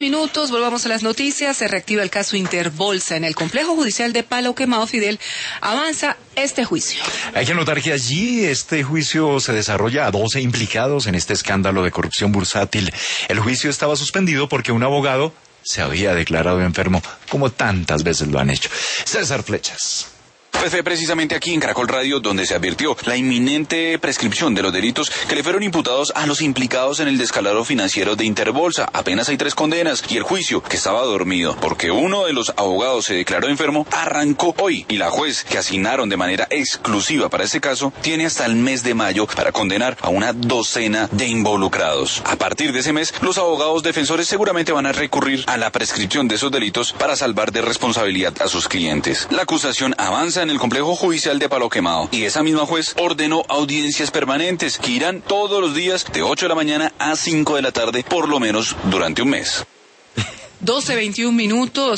Minutos, volvamos a las noticias. Se reactiva el caso Interbolsa en el complejo judicial de Palo Quemado. Fidel, avanza este juicio. Hay que notar que allí este juicio se desarrolla a 12 implicados en este escándalo de corrupción bursátil. El juicio estaba suspendido porque un abogado se había declarado enfermo, como tantas veces lo han hecho. César Flechas. Pues fue precisamente aquí en Caracol Radio donde se advirtió la inminente prescripción de los delitos que le fueron imputados a los implicados en el descalabro financiero de Interbolsa. Apenas hay 3 condenas y el juicio, que estaba dormido porque uno de los abogados se declaró enfermo, arrancó hoy y la juez que asignaron de manera exclusiva para este caso tiene hasta el mes de mayo para condenar a una docena de involucrados. A partir de ese mes, los abogados defensores seguramente van a recurrir a la prescripción de esos delitos para salvar de responsabilidad a sus clientes. La acusación avanza en el complejo judicial de Palo Quemado y esa misma juez ordenó audiencias permanentes que irán todos los días de 8 de la mañana a 5 de la tarde por lo menos durante un mes. 12:21.